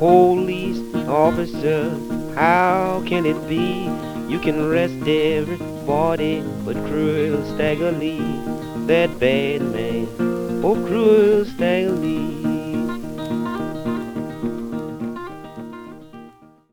police officer, how can it be? You can arrest everybody but Cruel Stagger Lee, that bad man, oh Cruel Stagger Lee.